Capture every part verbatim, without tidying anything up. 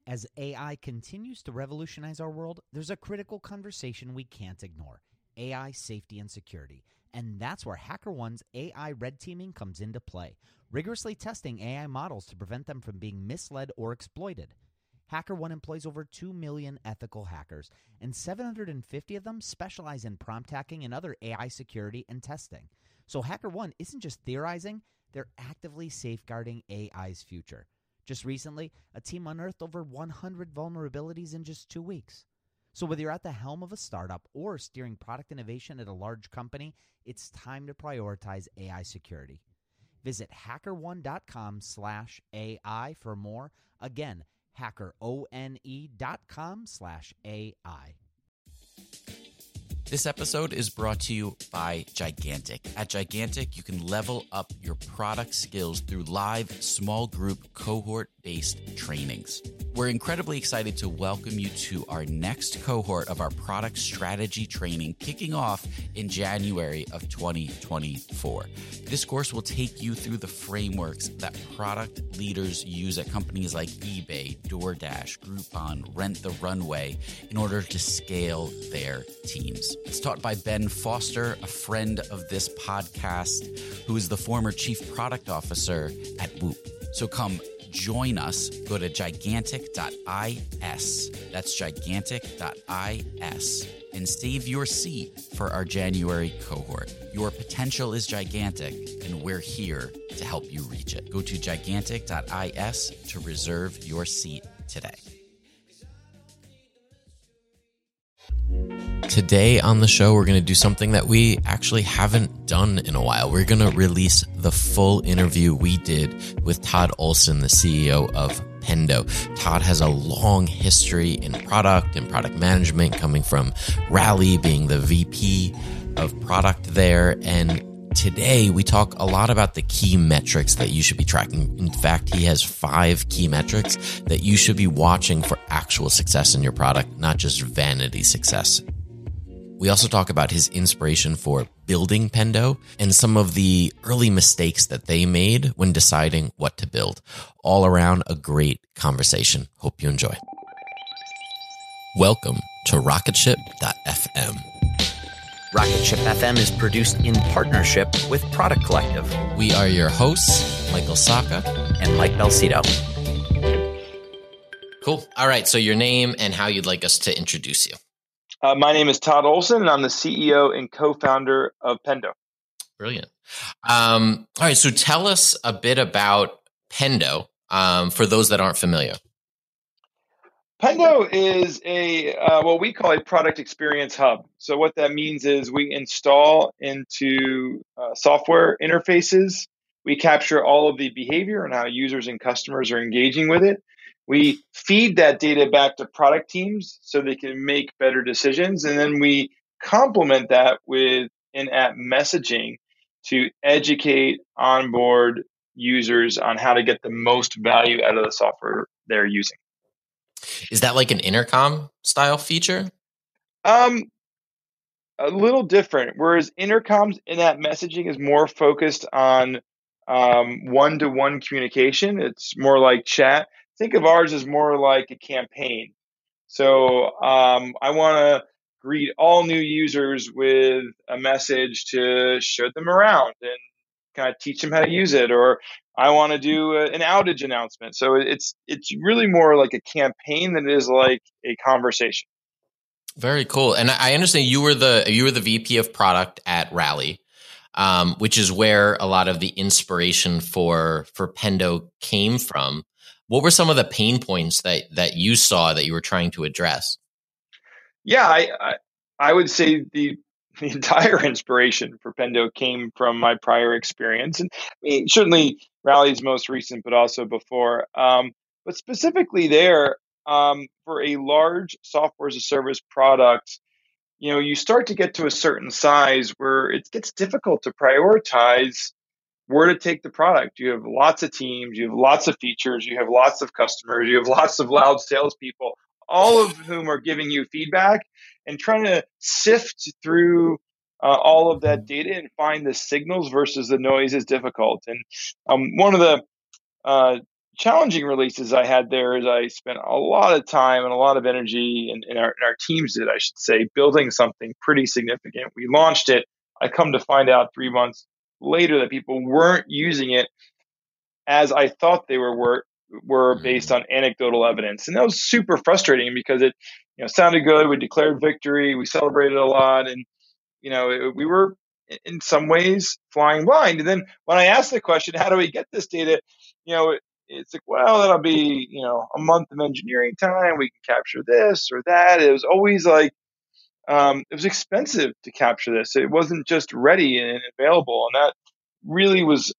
As A I continues to revolutionize our world, there's a critical conversation we can't ignore: A I safety and security. And that's where HackerOne's A I red teaming comes into play, rigorously testing A I models to prevent them from being misled or exploited. HackerOne employs over two million ethical hackers, and seven hundred fifty of them specialize in prompt hacking and other A I security and testing. So HackerOne isn't just theorizing, they're actively safeguarding A I's future. Just recently, a team unearthed over one hundred vulnerabilities in just two weeks. So whether you're at the helm of a startup or steering product innovation at a large company, it's time to prioritize A I security. Visit hackerone.com slash AI for more. Again, hackerone.com slash AI. This episode is brought to you by Gigantic. At Gigantic, you can level up your product skills through live small group cohort-based trainings. We're incredibly excited to welcome you to our next cohort of our product strategy training, kicking off in January of twenty twenty-four. This course will take you through the frameworks that product leaders use at companies like eBay, DoorDash, Groupon, Rent the Runway in order to scale their teams. It's taught by Ben Foster, a friend of this podcast, who is the former chief product officer at Whoop. So come join us. Go to gigantic dot is. That's gigantic dot is and save your seat for our January cohort. Your potential is gigantic, and we're here to help you reach it. Go to gigantic dot is to reserve your seat today. Today on the show, we're going to do something that we actually haven't done in a while. We're going to release the full interview we did with Todd Olson, the C E O of Pendo. Todd has a long history in product and product management, coming from Rally, being the V P of product there. And today we talk a lot about the key metrics that you should be tracking. In fact, he has five key metrics that you should be watching for actual success in your product, not just vanity success. We also talk about his inspiration for building Pendo and some of the early mistakes that they made when deciding what to build. All around a great conversation. Hope you enjoy. Welcome to rocketship dot f m. Rocketship F M is produced in partnership with Product Collective. We are your hosts, Michael Saka and Mike Belcito. Cool. All right. So your name and how you'd like us to introduce you. Uh, my name is Todd Olson, and I'm the C E O and co-founder of Pendo. Brilliant. Um, all right. So tell us a bit about Pendo um, for those that aren't familiar. Pendo is a uh, what we call a product experience hub. So what that means is we install into uh, software interfaces. We capture all of the behavior and how users and customers are engaging with it. We feed that data back to product teams so they can make better decisions. And then we complement that with in-app messaging to educate, onboard users on how to get the most value out of the software they're using. Is that like an intercom style feature? Um, a little different. Whereas intercoms in-app messaging is more focused on um, one-to-one communication. It's more like chat. Think of ours as more like a campaign. So um, I want to greet all new users with a message to show them around and kind of teach them how to use it. Or I want to do a, an outage announcement. So it's it's really more like a campaign than it is like a conversation. Very cool. And I understand you were the you were the V P of product at Rally, um, which is where a lot of the inspiration for for Pendo came from. What were some of the pain points that that you saw that you were trying to address? Yeah, I I, I would say the the entire inspiration for Pendo came from my prior experience, and I mean, certainly Rally's most recent, but also before. Um, but specifically there, um, for a large software as a service product, you know, you start to get to a certain size where it gets difficult to prioritize where to take the product. You have lots of teams, you have lots of features, you have lots of customers, you have lots of loud salespeople, all of whom are giving you feedback, and trying to sift through uh, all of that data and find the signals versus the noise is difficult. And um, one of the uh, challenging releases I had there is I spent a lot of time and a lot of energy, and, and, our, and our teams did, I should say, building something pretty significant. We launched it. I come to find out three months later that people weren't using it as I thought they were were, were based on anecdotal evidence. And that was super frustrating because it, you know, sounded good. We declared victory. We celebrated a lot. And, you know, it, we were in some ways flying blind. And then when I asked the question, how do we get this data? You know, it, it's like, well, that'll be, you know, a month of engineering time. We can capture this or that. It was always like, um, it was expensive to capture this. It wasn't just ready and available. And that really was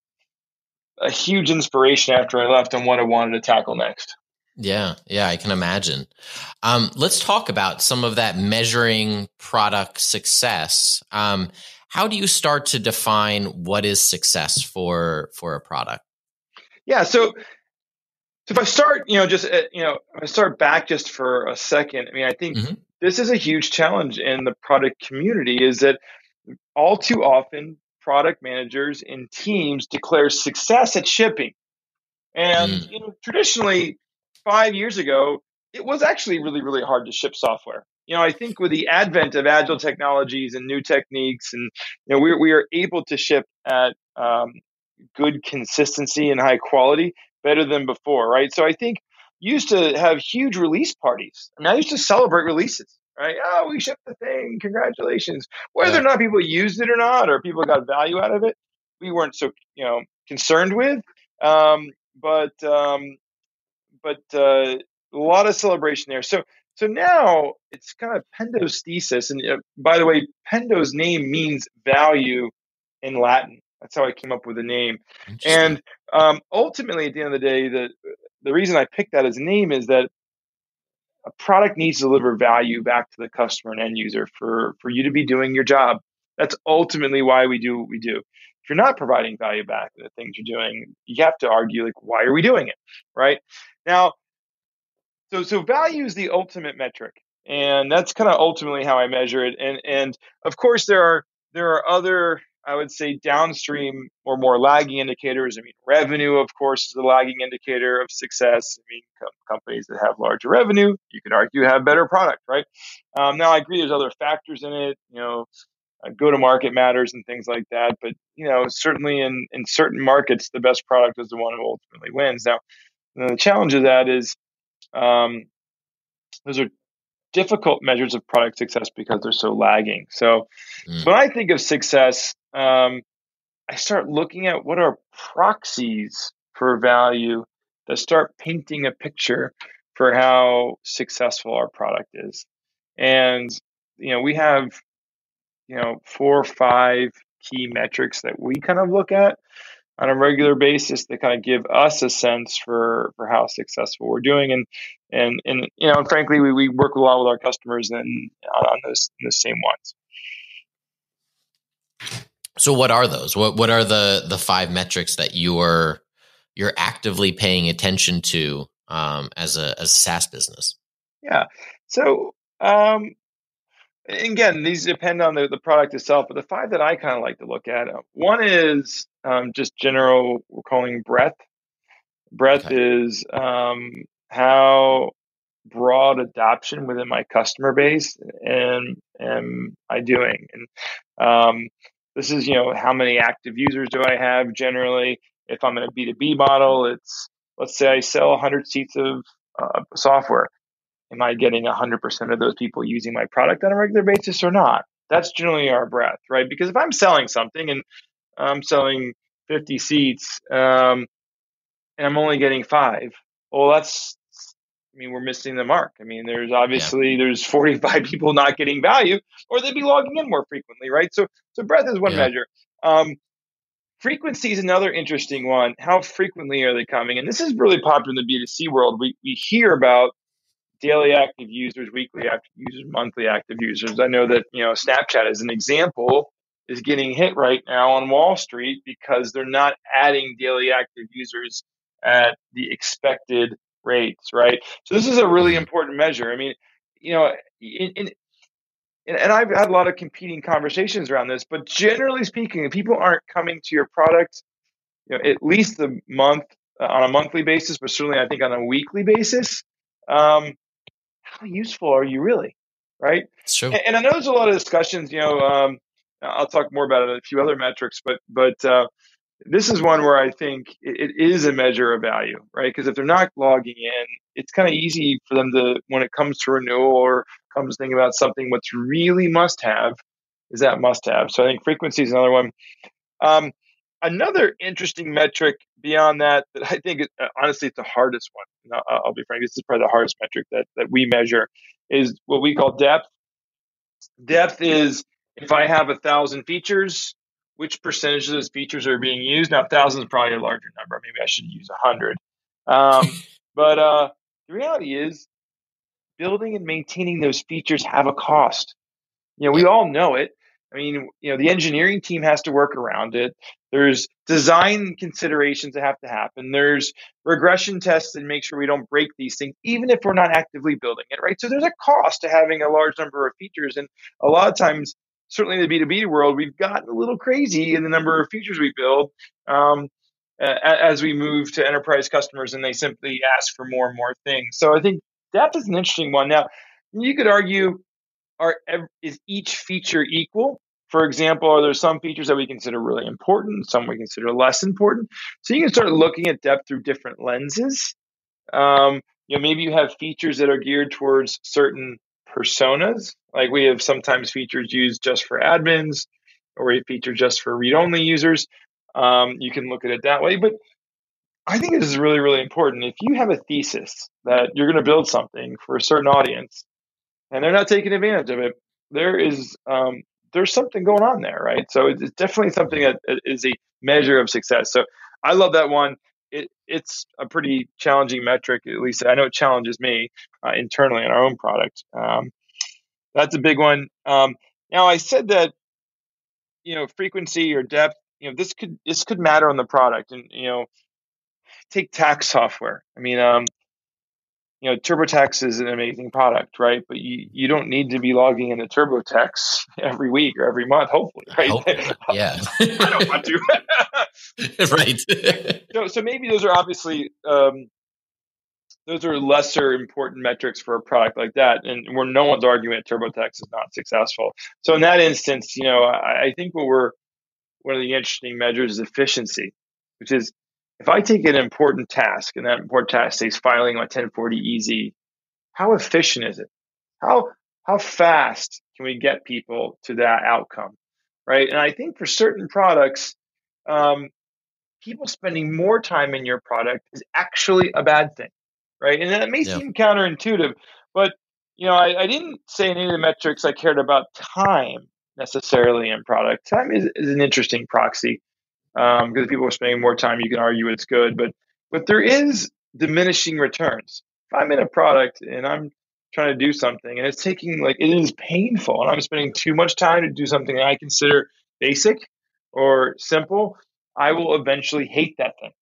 a huge inspiration after I left on what I wanted to tackle next. Yeah, yeah, I can imagine. Um, let's talk about some of that measuring product success. Um, how do you start to define what is success for for a product? Yeah, so, so if I start, you know, just uh, you know, if I start back just for a second, I mean, I think mm-hmm. this is a huge challenge in the product community. Is that all too often product managers and teams declare success at shipping, and mm. you know, traditionally, five years ago, it was actually really, really hard to ship software. You know, I think with the advent of agile technologies and new techniques, and you know, we we are able to ship at um, good consistency and high quality better than before, right? So I think you used to have huge release parties. I mean, I used to celebrate releases, right? Oh, we shipped the thing, congratulations. Whether yeah. or not people used it or not, or people got value out of it, we weren't so you know concerned with. Um, but um, but uh, a lot of celebration there. So so now it's kind of Pendo's thesis. And uh, by the way, Pendo's name means value in Latin. That's how I came up with the name. And um, ultimately, at the end of the day, the the reason I picked that as a name is that a product needs to deliver value back to the customer and end user for, for you to be doing your job. That's ultimately why we do what we do. If you're not providing value back to the things you're doing, you have to argue, like, why are we doing it, right? Now, so so value is the ultimate metric, and that's kind of ultimately how I measure it. And and of course, there are there are other, I would say, downstream or more lagging indicators. I mean, revenue, of course, is a lagging indicator of success. I mean, com- companies that have larger revenue, you could argue, have better product, right? Um, now, I agree there's other factors in it, you know, uh, go-to-market matters and things like that. But, you know, certainly in, in certain markets, the best product is the one who ultimately wins. Now, the challenge of that is um, those are difficult measures of product success because they're so lagging. So mm. when I think of success, um, I start looking at what are proxies for value that start painting a picture for how successful our product is. And, you know, we have, you know, four or five key metrics that we kind of look at on a regular basis that kind of give us a sense for, for how successful we're doing. And, and, and, you know, and frankly, we, we work a lot with our customers and on those, the same ones. So what are those? What, what are the, the five metrics that you're, you're actively paying attention to, um, as a, as a SaaS business? Yeah. So, um, again, these depend on the, the product itself, but the five that I kind of like to look at, uh, one is um, just general, we're calling breadth. Breadth okay. is um, how broad adoption within my customer base and am I doing? And um, this is, you know, how many active users do I have generally? If I'm in a B two B model, it's, let's say I sell one hundred seats of uh, software. Am I getting one hundred percent of those people using my product on a regular basis or not? That's generally our breadth, right? Because if I'm selling something and I'm selling fifty seats um, and I'm only getting five, well, that's, I mean, we're missing the mark. I mean, there's obviously, yeah. there's forty-five people not getting value, or they'd be logging in more frequently, right? So, so breadth is one yeah. measure. Um, frequency is another interesting one. How frequently are they coming? And this is really popular in the B two C world. We we hear about daily active users, weekly active users, monthly active users. I know that, you know, Snapchat as an example is getting hit right now on Wall Street because they're not adding daily active users at the expected rates, right? So this is a really important measure. I mean, you know, in, in, and I've had a lot of competing conversations around this, but generally speaking, if people aren't coming to your product, you know, at least a month uh, on a monthly basis, but certainly I think on a weekly basis, um, how useful are you really, right? It's true. And, and I know there's a lot of discussions. You know, um, I'll talk more about it in a few other metrics, but but uh, this is one where I think it, it is a measure of value, right? Because if they're not logging in, it's kind of easy for them to, when it comes to renewal or comes to think about something, what's really must have is that must have. So I think frequency is another one. Um, another interesting metric beyond that, that I think, uh, honestly, it's the hardest one. I'll, I'll be frank, this is probably the hardest metric that, that we measure, is what we call depth. Depth is, if I have a thousand features, which percentage of those features are being used? Now, a thousand is probably a larger number. Maybe I should use a hundred. Um, but uh, the reality is, building and maintaining those features have a cost. You know, we all know it. I mean, you know, the engineering team has to work around it. There's design considerations that have to happen. There's regression tests and make sure we don't break these things, even if we're not actively building it, right? So there's a cost to having a large number of features. And a lot of times, certainly in the B two B world, we've gotten a little crazy in the number of features we build um, as we move to enterprise customers, and they simply ask for more and more things. So I think depth is an interesting one. Now, you could argue, are is each feature equal? For example, are there some features that we consider really important, some we consider less important? So you can start looking at depth through different lenses. Um, you know, maybe you have features that are geared towards certain personas. Like we have sometimes features used just for admins, or a feature just for read-only users. Um, you can look at it that way. But I think this is really, really important. If you have a thesis that you're going to build something for a certain audience, and they're not taking advantage of it, there is um, there's something going on there, right? So it's definitely something that is a measure of success. So I love that one. It, it's a pretty challenging metric, at least I know it challenges me uh, internally in our own product. Um, that's a big one. Um, now I said that, you know, frequency or depth, you know, this could this could matter on the product, and you know, take tax software. I mean, um, you know, TurboTax is an amazing product, right? But you, you don't need to be logging into TurboTax every week or every month, hopefully, right? Hopefully, yeah. I don't want to. Right. so, so maybe those are obviously, um, those are lesser important metrics for a product like that. And where no one's arguing that TurboTax is not successful. So in that instance, you know, I, I think what we're, one of the interesting measures is efficiency, which is, if I take an important task and that important task says filing on ten forty E Z, how efficient is it? How how fast can we get people to that outcome, right? And I think for certain products, um, people spending more time in your product is actually a bad thing, right? And that may Yeah. seem counterintuitive, but you know, I, I didn't say in any of the metrics I cared about time necessarily in product. Time is, is an interesting proxy. Um, because if people are spending more time, you can argue it's good, but but there is diminishing returns. If I'm in a product and I'm trying to do something and it's taking, like, it is painful, and I'm spending too much time to do something that I consider basic or simple, I will eventually hate that thing.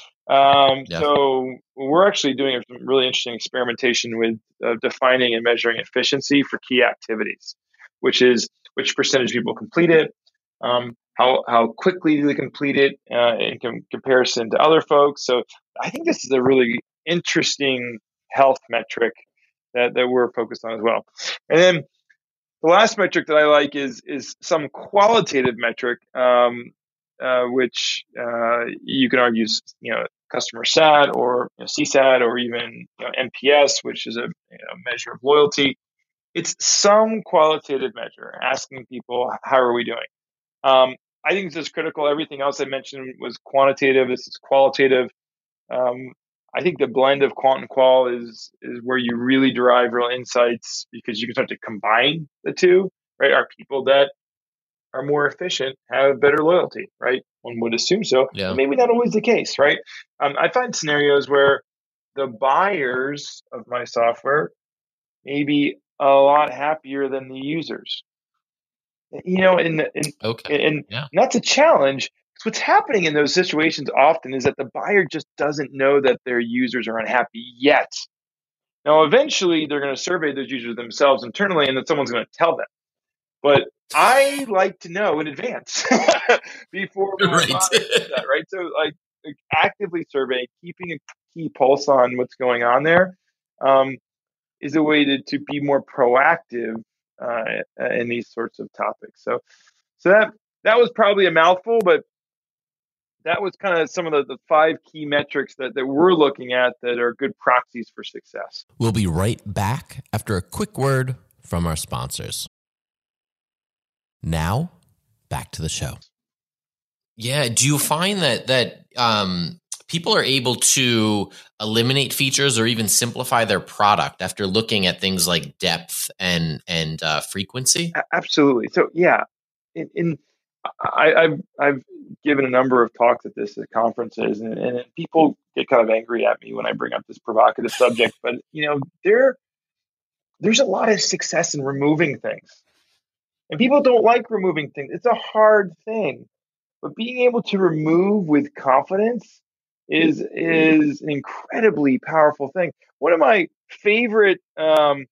Um, Yeah. So we're actually doing some really interesting experimentation with uh, defining and measuring efficiency for key activities, which is which percentage of people complete it. Um, how how quickly do they complete it uh, in com- comparison to other folks? So I think this is a really interesting health metric that, that we're focused on as well. And then the last metric that I like is is some qualitative metric, um, uh, which uh, you can argue, you know, customer sat or you know, C SAT or even you know, N P S, which is a you know, measure of loyalty. It's some qualitative measure asking people, how are we doing? Um, I think this is critical. Everything else I mentioned was quantitative. This is qualitative. Um, I think the blend of quant and qual is is where you really derive real insights, because you can start to combine the two, right? Are people that are more efficient have better loyalty, right? One would assume so, Yeah. but maybe not always the case, right? Um, I find scenarios where the buyers of my software may be a lot happier than the users. You know, and and, Okay. and, Yeah. and that's a challenge. Because what's happening in those situations often is that the buyer just doesn't know that their users are unhappy yet. Now, eventually, they're going to survey those users themselves internally, and then someone's going to tell them. But I like to know in advance before my Right. product does that, right? So, like, actively surveying, keeping a key pulse on what's going on there, um, is a way to, to be more proactive uh, in these sorts of topics. So, so that that was probably a mouthful, but that was kind of some of the, the five key metrics that, that we're looking at that are good proxies for success. We'll be right back after a quick word from our sponsors. Now, back to the show. Yeah. Do you find that that um, people are able to eliminate features or even simplify their product after looking at things like depth and and uh, frequency? Absolutely. So yeah, in, in I, I've I've given a number of talks at this at conferences, and, and people get kind of angry at me when I bring up this provocative subject. But you know, there there's a lot of success in removing things, and people don't like removing things. It's a hard thing, but being able to remove with confidence is is an incredibly powerful thing. One of my favorite um,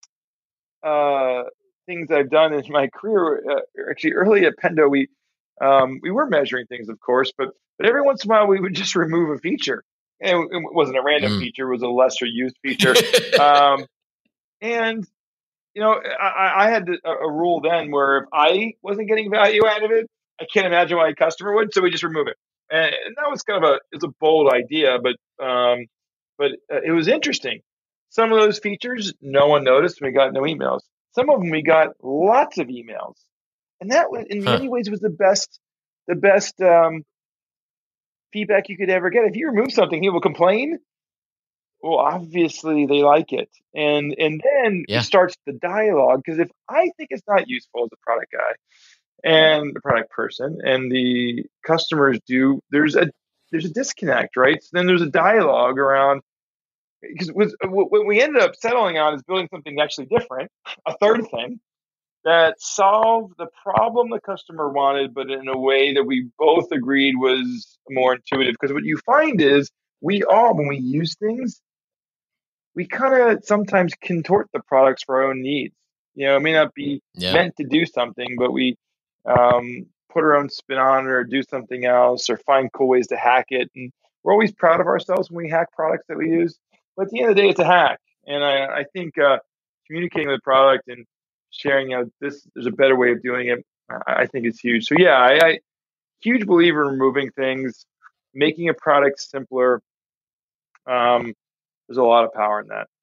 uh, things I've done in my career, uh, actually early at Pendo, we um, we were measuring things, of course, but but every once in a while we would just remove a feature. And it wasn't a random mm. feature; it was a lesser used feature. um, and you know, I, I had a, a rule then where if I wasn't getting value out of it, I can't imagine why a customer would. So we just remove it, and, and that was kind of a it's a bold idea, but um, but uh, it was interesting. Some of those features no one noticed, and we got no emails. Some of them we got lots of emails, and that was, in huh. many ways was the best the best um, feedback you could ever get. If you remove something, people complain. Well, obviously they like it, and and then yeah. it starts the dialogue. Because if I think it's not useful as a product guy and the product person, and the customers do, there's a there's a disconnect, right? So then there's a dialogue around. Because what we ended up settling on is building something actually different, a third thing that solved the problem the customer wanted, but in a way that we both agreed was more intuitive. Because what you find is we all, when we use things, we kind of sometimes contort the products for our own needs. You know, it may not be yeah. meant to do something, but we um, put our own spin on it or do something else or find cool ways to hack it. And we're always proud of ourselves when we hack products that we use. But at the end of the day, it's a hack. And I, I think uh, communicating with the product and sharing out this, there's a better way of doing it, I, I think is huge. So yeah, I, I huge believer in removing things, making a product simpler. Um, there's a lot of power in that.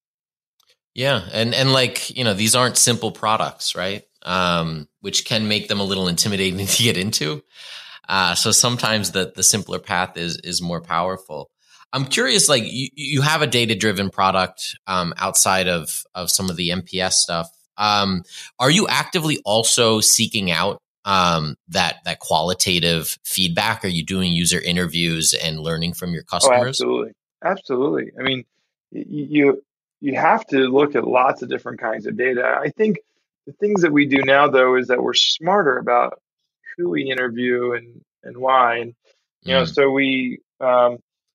Yeah. And, and like, you know, these aren't simple products, right? Um, which can make them a little intimidating to get into. Uh, so sometimes the, the simpler path is, is more powerful. I'm curious, like you, you have a data-driven product um, outside of, of some of the M P S stuff. Um, are you actively also seeking out um, that that qualitative feedback? Are you doing user interviews and learning from your customers? Oh, absolutely, absolutely. I mean, you you have to look at lots of different kinds of data. I think the things that we do now, though, is that we're smarter about who we interview and and why. And you know, mm. so we. Um,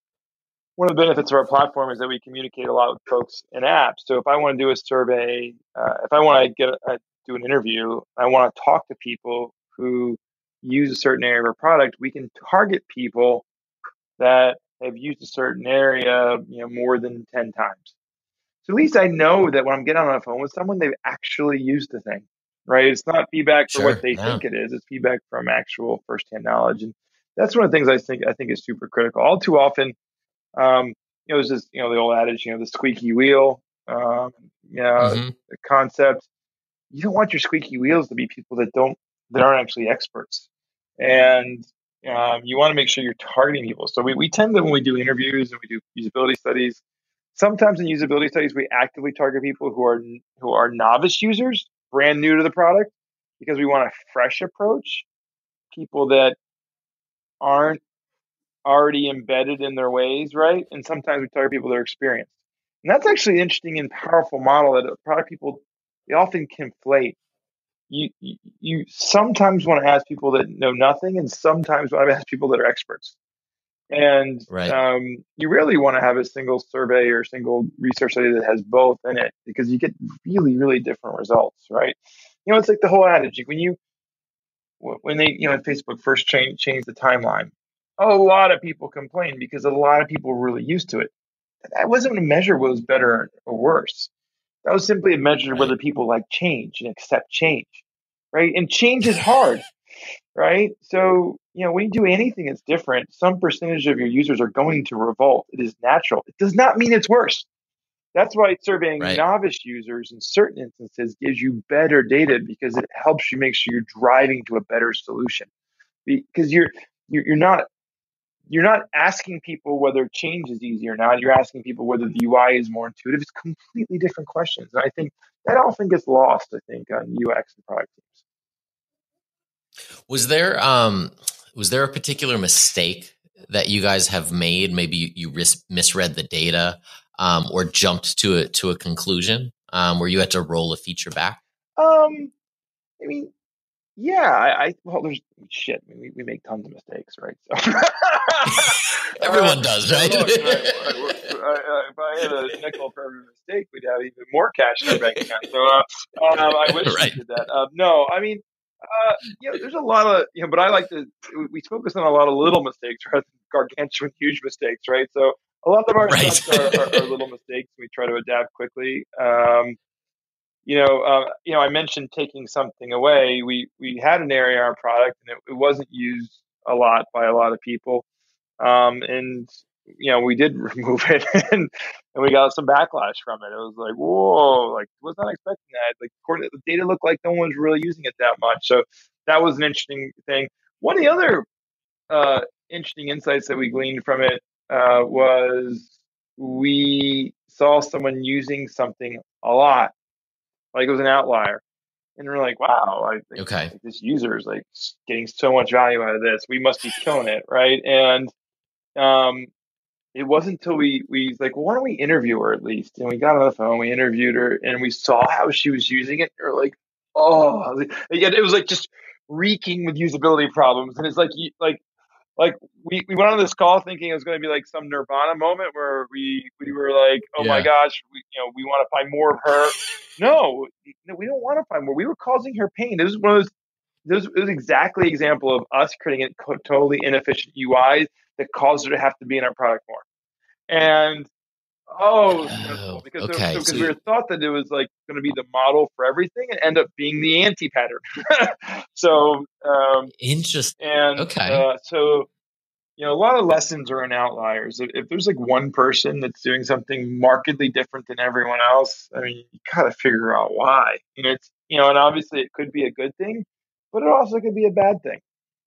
One of the benefits of our platform is that we communicate a lot with folks in apps. So if I want to do a survey, uh, if I want to get a, do an interview, I want to talk to people who use a certain area of our product, we can target people that have used a certain area, you know, more than ten times. So at least I know that when I'm getting on the phone with someone, they've actually used the thing, right? It's not feedback for sure, what they yeah. think it is. It's feedback from actual firsthand knowledge. And that's one of the things I think I think is super critical. All too often, Um, you know, there's this, you know, the old adage, you know, the squeaky wheel, um, you know, mm-hmm. the concept. You don't want your squeaky wheels to be people that don't, that aren't actually experts. And um, you want to make sure you're targeting people. So we, we tend to, when we do interviews and we do usability studies, sometimes in usability studies, we actively target people who are, who are novice users, brand new to the product, because we want a fresh approach, people that aren't already embedded in their ways, right? And sometimes we target people that are experienced. And that's actually an interesting and powerful model that product people, they often conflate. You, you you sometimes want to ask people that know nothing, and sometimes want to ask people that are experts. And right. um, you really want to have a single survey or single research study that has both in it, because you get really, really different results, right? You know, it's like the whole adage. When you, when they, you know, Facebook first changed changed the timeline, a lot of people complained because a lot of people were really used to it. That wasn't a measure what was better or worse. That was simply a measure of Right. whether people like change and accept change, right? And change is hard, right? So, you know, when you do anything that's different, some percentage of your users are going to revolt. It is natural. It does not mean it's worse. That's why surveying Right. novice users in certain instances gives you better data because it helps you make sure you're driving to a better solution. Because you're you're, you're not you're not asking people whether change is easy or not. You're asking people whether the U I is more intuitive. It's completely different questions. And I think that often gets lost, I think, on U X and product teams. Was there um was there a particular mistake that you guys have made? Maybe you, you ris- misread the data um, or jumped to a to a conclusion um, where you had to roll a feature back? Um, I mean, yeah, I, I well, there's shit. I mean, we, we make tons of mistakes, right? So everyone uh, does, right? Look, I, I, I, if I had a nickel for every mistake, we'd have even more cash in our bank account. So uh, um, I wish Right. we did that. Um, no, I mean, uh, you know, there's a lot of you know, but I like to. We focus on a lot of little mistakes rather than gargantuan, huge mistakes, right? So a lot of our Right. stuff are, are, are little mistakes. We try to adapt quickly. Um, You know, uh, you know, I mentioned taking something away. We we had an area in our product, and it, it wasn't used a lot by a lot of people. Um, and you know, we did remove it, and and we got some backlash from it. It was like, whoa, like was not expecting that. Like, according to the data, looked like no one was really using it that much. So that was an interesting thing. One of the other uh, interesting insights that we gleaned from it uh, was we saw someone using something a lot. Like it was an outlier. And we're like, wow, I think Okay. like, this user is like getting so much value out of this. We must be killing it, right? And um, it wasn't until we we was like, well, why don't we interview her at least? And we got on the phone, we interviewed her, and we saw how she was using it. And we're like, oh, yeah, it was like just reeking with usability problems. And it's like, you, like like we, we went on this call thinking it was going to be like some Nirvana moment where we we were like, oh my Yeah. gosh, we, you know, we want to find more of her. No, no, we don't want to find more. We were causing her pain. This was one of those. This was, it was exactly an example of us creating a co- totally inefficient U I that caused her to have to be in our product more. And oh, it was stressful Oh, because so, okay. so, because So we were thought that it was like going to be the model for everything and end up being the anti pattern. so um, interesting. and Okay. uh, so you know, a lot of lessons are in outliers. If, if there's like one person that's doing something markedly different than everyone else, I mean, you gotta figure out why. You know, it's you know, and obviously it could be a good thing, but it also could be a bad thing.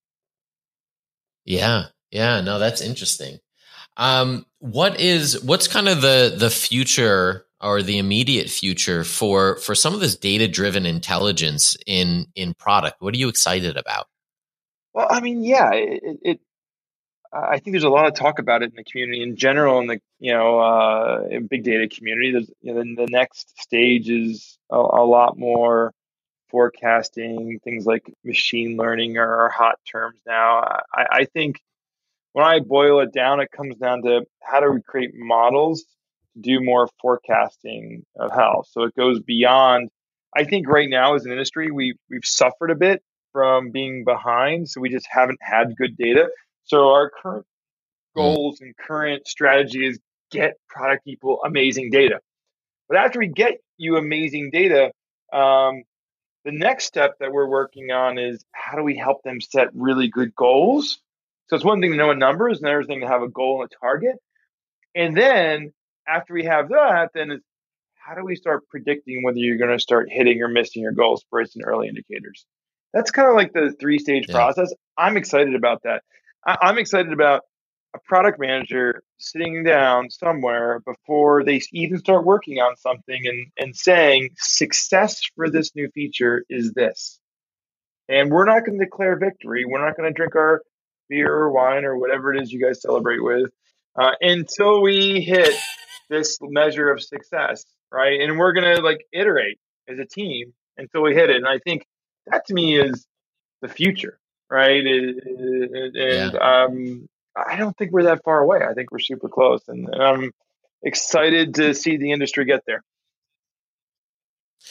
Yeah. Yeah. No, that's interesting. Um, what is what's kind of the the future or the immediate future for for some of this data driven intelligence in in product? What are you excited about? Well, I mean, yeah, it, it I think there's a lot of talk about it in the community in general, in the you know uh, in big data community. There's you know, the next stage is a, a lot more forecasting. Things like machine learning are hot terms now. I, I think when I boil it down, it comes down to how do we create models to do more forecasting of health. So it goes beyond. I think right now as an industry, we we've suffered a bit from being behind, so we just haven't had good data. So our current Mm. goals and current strategy is get product people amazing data. But after we get you amazing data, um, the next step that we're working on is how do we help them set really good goals? So it's one thing to know a number, it's another thing to have a goal and a target. And then after we have that, then it's how do we start predicting whether you're going to start hitting or missing your goals based on early indicators? That's kind of like the three stage Yeah. process. I'm excited about that. I- I'm excited about a product manager sitting down somewhere before they even start working on something and, and saying success for this new feature is this. And we're not going to declare victory. We're not going to drink our beer or wine or whatever it is you guys celebrate with uh, until we hit this measure of success, right? And we're going to like iterate as a team until we hit it. And I think that to me is the future, right? And Yeah. um, I don't think we're that far away. I think we're super close, and, and I'm excited to see the industry get there.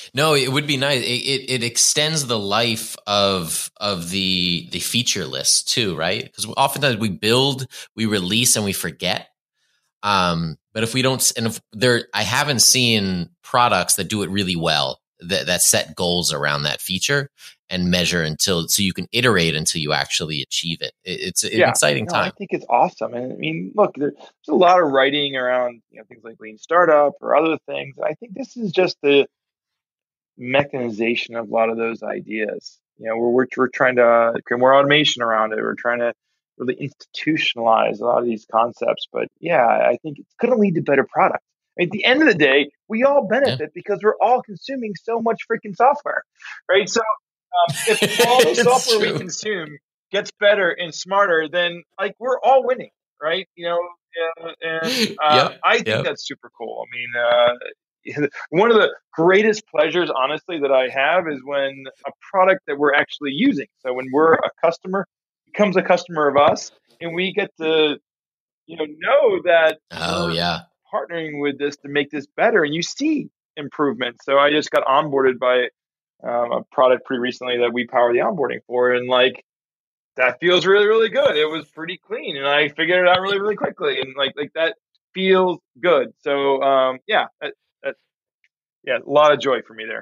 No, it would be nice. It, it, it extends the life of of the the feature list too, right? Because oftentimes we build, we release, and we forget. Um, but if we don't, and if there, I haven't seen products that do it really well, that that set goals around that feature and measure until, so you can iterate until you actually achieve it. it it's an yeah, exciting no, time. I think it's awesome. And I mean, look, there's a lot of writing around, you know, things like lean startup or other things. I think this is just the mechanization of a lot of those ideas. You know, we're we're, we're trying to create more automation around it. We're trying to really institutionalize a lot of these concepts. But yeah, I think it's going to lead to better products. At the end of the day, we all benefit yeah. because we're all consuming so much freaking software, right? So um, if all the software true. we consume gets better and smarter, then like we're all winning, right? You know, and, and uh, yep. I think yep. that's super cool. I mean, uh, one of the greatest pleasures, honestly, that I have is when a product that we're actually using. So when we're a customer becomes a customer of us, and we get to, you know, know that. Oh yeah. partnering with this to make this better, and you see improvements. So I just got onboarded by um, a product pretty recently that we power the onboarding for, and like that feels really, really good. It was pretty clean, and I figured it out really, really quickly, and like like that feels good. So um, yeah, that, that, yeah, a lot of joy for me there.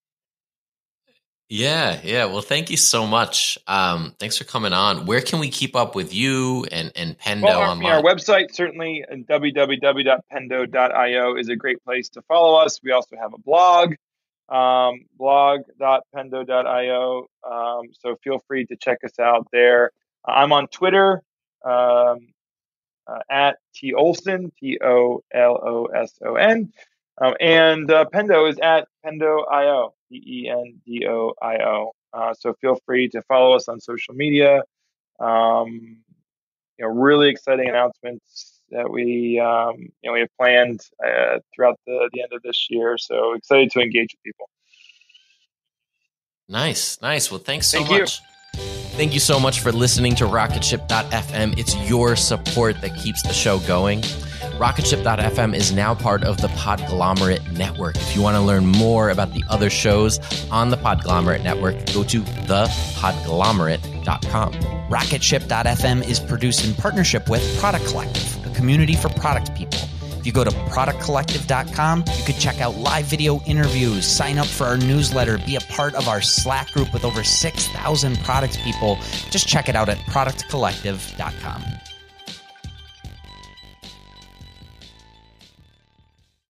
Yeah, yeah. Well, thank you so much. Um, thanks for coming on. Where can we keep up with you and, and Pendo well, our, online? Our website, certainly, w w w dot pendo dot i o is a great place to follow us. We also have a blog, um, blog dot pendo dot i o. Um, so feel free to check us out there. Uh, I'm on Twitter um, uh, at T Olson, T O L O S O N. Um, and uh, Pendo is at Pendo dot i o, P E N D O I O. Uh, so feel free to follow us on social media. Um, you know, really exciting announcements that we um, you know we have planned uh, throughout the, the end of this year. So excited to engage with people. Nice, nice. Well, thanks so Thank much. You. Thank you so much for listening to rocket ship dot f m. It's your support that keeps the show going. rocket ship dot f m is now part of the Podglomerate Network. If you want to learn more about the other shows on the Podglomerate Network, go to the podglomerate dot com. rocket ship dot f m is produced in partnership with Product Collective, a community for product people. If you go to product collective dot com, you can check out live video interviews, sign up for our newsletter, be a part of our Slack group with over six thousand product people. Just check it out at product collective dot com.